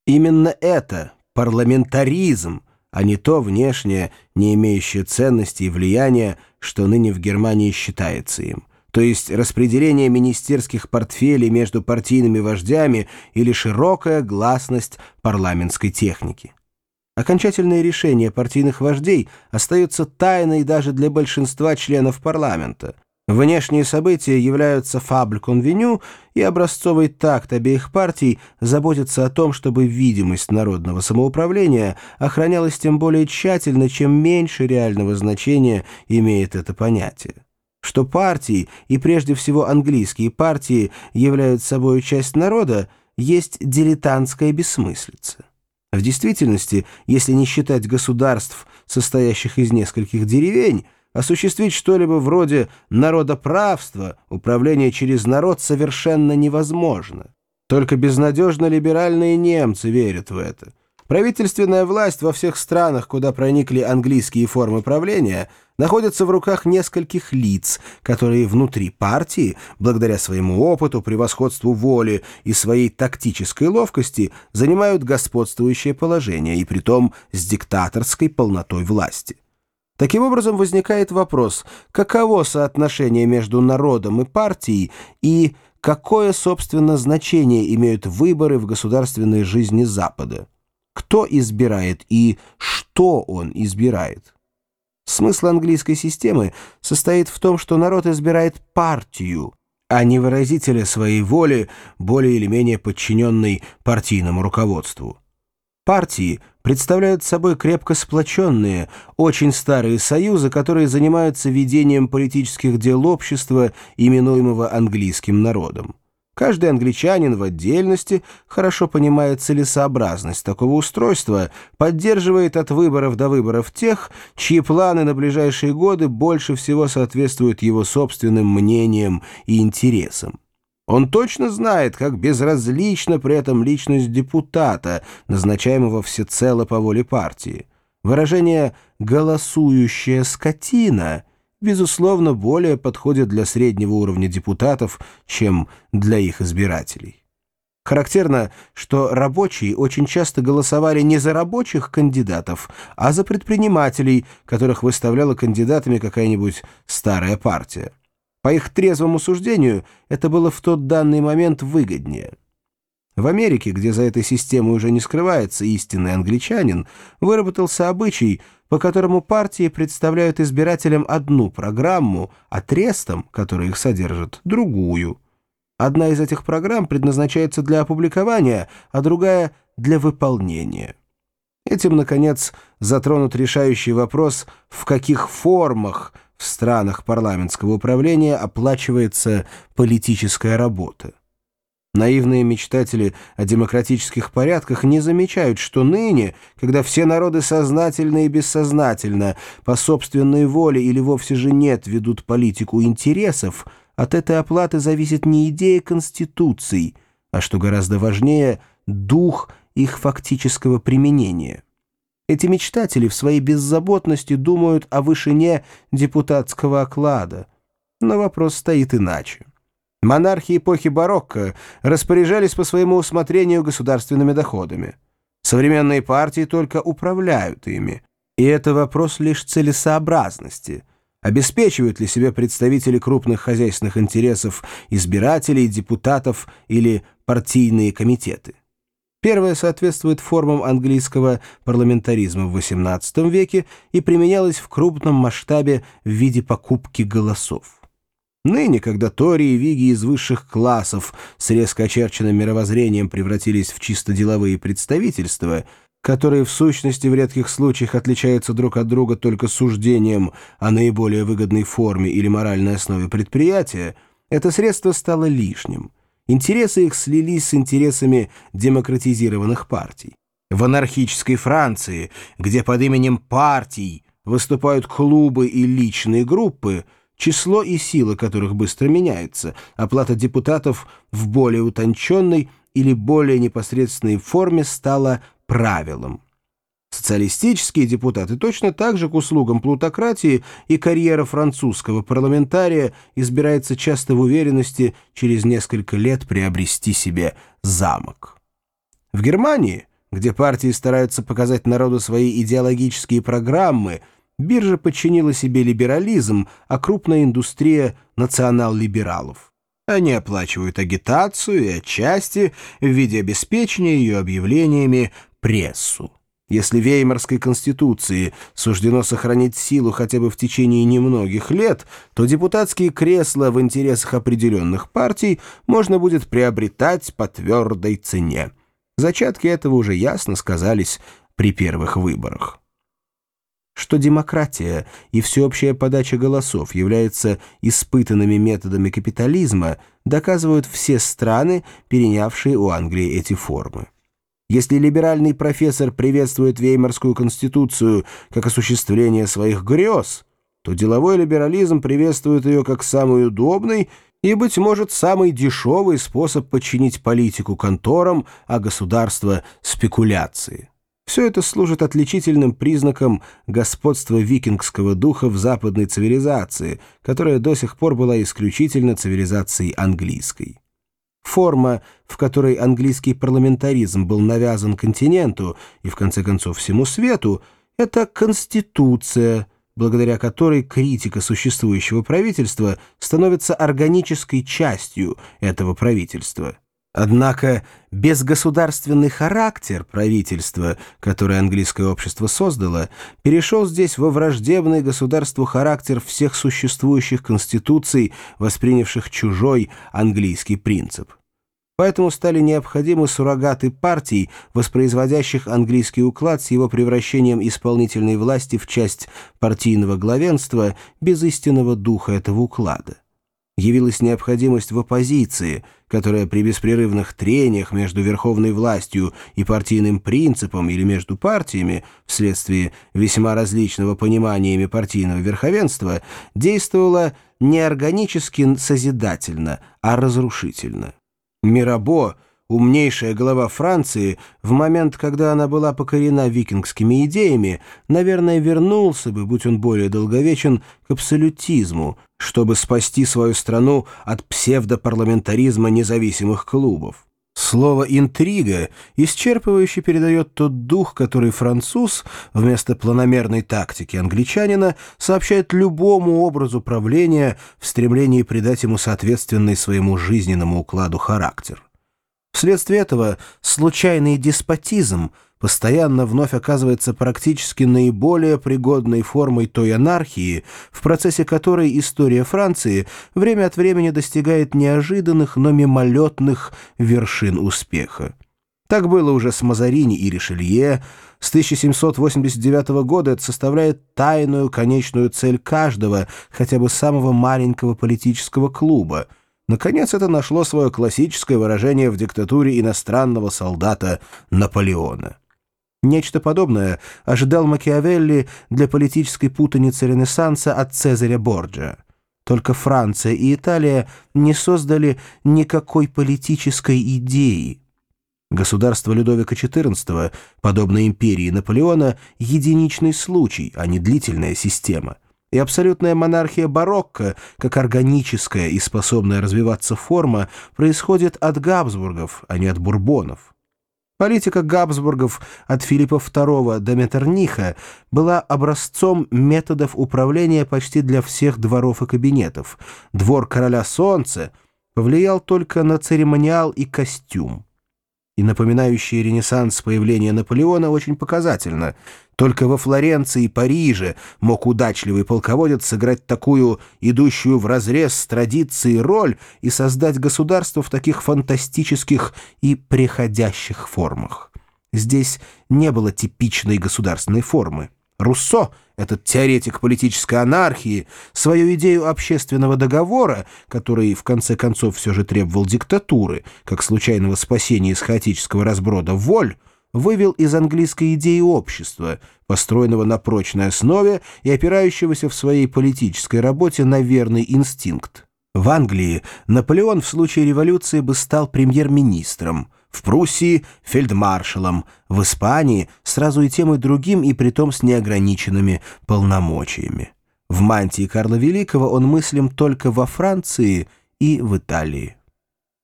Именно это парламентаризм, а не то внешнее, не имеющее ценности и влияния, что ныне в Германии считается им, то есть распределение министерских портфелей между партийными вождями или широкая гласность парламентской техники. Окончательное решение партийных вождей остается тайной даже для большинства членов парламента. Внешние события являются фабль конвеню, и образцовый такт обеих партий заботится о том, чтобы видимость народного самоуправления охранялась тем более тщательно, чем меньше реального значения имеет это понятие. Что партии, и прежде всего английские партии, являются собой часть народа, есть дилетантская бессмыслица. В действительности, если не считать государств, состоящих из нескольких деревень, осуществить что-либо вроде народоправства, управления через народ, совершенно невозможно. Только безнадежно либеральные немцы верят в это. Правительственная власть во всех странах, куда проникли английские формы правления, находится в руках нескольких лиц, которые внутри партии, благодаря своему опыту, превосходству воли и своей тактической ловкости, занимают господствующее положение, и притом с диктаторской полнотой власти. Таким образом, возникает вопрос, каково соотношение между народом и партией, и какое, собственно, значение имеют выборы в государственной жизни Запада. Кто избирает и что он избирает? Смысл английской системы состоит в том, что народ избирает партию, а не выразителя своей воли, более или менее подчиненной партийному руководству. Партии представляют собой крепко сплоченные, очень старые союзы, которые занимаются ведением политических дел общества, именуемого английским народом. Каждый англичанин в отдельности хорошо понимает целесообразность такого устройства, поддерживает от выборов до выборов тех, чьи планы на ближайшие годы больше всего соответствуют его собственным мнениям и интересам. Он точно знает, как безразлична при этом личность депутата, назначаемого всецело по воле партии. Выражение «голосующая скотина» безусловно, более подходит для среднего уровня депутатов, чем для их избирателей. Характерно, что рабочие очень часто голосовали не за рабочих кандидатов, а за предпринимателей, которых выставляла кандидатами какая-нибудь старая партия. По их трезвому суждению, это было в тот данный момент выгоднее. В Америке, где за этой системой уже не скрывается истинный англичанин, выработался обычай, по которому партии представляют избирателям одну программу, а трестам, которые их содержат, другую. Одна из этих программ предназначается для опубликования, а другая — для выполнения. Этим, наконец, затронут решающий вопрос, в каких формах в странах парламентского управления оплачивается политическая работа. Наивные мечтатели о демократических порядках не замечают, что ныне, когда все народы сознательно и бессознательно, по собственной воле или вовсе же нет, ведут политику интересов, от этой оплаты зависит не идея конституций, а, что гораздо важнее, дух их фактического применения. Эти мечтатели в своей беззаботности думают о вышине депутатского оклада. Но вопрос стоит иначе. Монархи эпохи барокко распоряжались по своему усмотрению государственными доходами. Современные партии только управляют ими. И это вопрос лишь целесообразности. Обеспечивают ли себе представители крупных хозяйственных интересов избирателей, депутатов или партийные комитеты? Первое соответствует формам английского парламентаризма в XVIII веке и применялось в крупном масштабе в виде покупки голосов. Ныне, когда тори и виги из высших классов с резко очерченным мировоззрением превратились в чисто деловые представительства, которые в сущности в редких случаях отличаются друг от друга только суждением о наиболее выгодной форме или моральной основе предприятия, это средство стало лишним. Интересы их слились с интересами демократизированных партий. В анархической Франции, где под именем партий выступают клубы и личные группы, число и сила которых быстро меняется, оплата депутатов в более утонченной или более непосредственной форме стала правилом. Социалистические депутаты точно так же к услугам плутократии, и карьера французского парламентария избирается часто в уверенности через несколько лет приобрести себе замок. В Германии где партии стараются показать народу свои идеологические программы, биржа подчинила себе либерализм, а крупная индустрия — национал-либералов. Они оплачивают агитацию и отчасти в виде обеспечения ее объявлениями прессу. Если Веймарской конституции суждено сохранить силу хотя бы в течение немногих лет, то депутатские кресла в интересах определенных партий можно будет приобретать по твердой цене. Зачатки этого уже ясно сказались при первых выборах. Что демократия и всеобщая подача голосов являются испытанными методами капитализма, доказывают все страны, перенявшие у Англии эти формы. Если либеральный профессор приветствует Веймарскую конституцию как осуществление своих грез, то деловой либерализм приветствует ее как самый удобный и, быть может, самый дешевый способ подчинить политику конторам, а государство — спекуляции. Все это служит отличительным признаком господства викингского духа в западной цивилизации, которая до сих пор была исключительно цивилизацией английской. Форма, в которой английский парламентаризм был навязан континенту и, в конце концов, всему свету, это конституция, благодаря которой критика существующего правительства становится органической частью этого правительства. Однако безгосударственный характер правительства, который английское общество создало, перешел здесь во враждебный государству характер всех существующих конституций, воспринявших чужой английский принцип. Поэтому стали необходимы суррогаты партий, воспроизводящих английский уклад с его превращением исполнительной власти в часть партийного главенства без истинного духа этого уклада. Явилась необходимость в оппозиции, которая при беспрерывных трениях между верховной властью и партийным принципом или между партиями, вследствие весьма различного понимания ими партийного верховенства, действовала не органически созидательно, а разрушительно. Мирабо, умнейшая глава Франции, в момент, когда она была покорена викингскими идеями, наверное, вернулся бы, будь он более долговечен, к абсолютизму, чтобы спасти свою страну от псевдопарламентаризма независимых клубов. Слово «интрига» исчерпывающе передает тот дух, который француз, вместо планомерной тактики англичанина, сообщает любому образу правления в стремлении придать ему соответственный своему жизненному укладу характер. Вследствие этого случайный деспотизм постоянно вновь оказывается практически наиболее пригодной формой той анархии, в процессе которой история Франции время от времени достигает неожиданных, но мимолетных вершин успеха. Так было уже с Мазарини и Ришелье. С 1789 года это составляет тайную конечную цель каждого, хотя бы самого маленького политического клуба. Наконец, это нашло свое классическое выражение в диктатуре иностранного солдата Наполеона. Нечто подобное ожидал Макиавелли для политической путаницы Ренессанса от Цезаря Борджиа. Только Франция и Италия не создали никакой политической идеи. Государство Людовика XIV, подобно империи Наполеона, единичный случай, а не длительная система. И абсолютная монархия барокко, как органическая и способная развиваться форма, происходит от Габсбургов, а не от Бурбонов. Политика Габсбургов от Филиппа II до Меттерниха была образцом методов управления почти для всех дворов и кабинетов. Двор короля Солнца повлиял только на церемониал и костюм. И напоминающее Ренессанс появление Наполеона очень показательно. Только во Флоренции и Париже мог удачливый полководец сыграть такую, идущую вразрез с традицией, роль и создать государство в таких фантастических и преходящих формах. Здесь не было типичной государственной формы. Руссо, этот теоретик политической анархии, свою идею общественного договора, который в конце концов все же требовал диктатуры, как случайного спасения из хаотического разброда воль, вывел из английской идеи общества, построенного на прочной основе и опирающегося в своей политической работе на верный инстинкт. В Англии Наполеон в случае революции бы стал премьер-министром, в Пруссии — фельдмаршалом, в Испании — сразу и тем и другим, и притом с неограниченными полномочиями. В мантии Карла Великого он мыслим только во Франции и в Италии.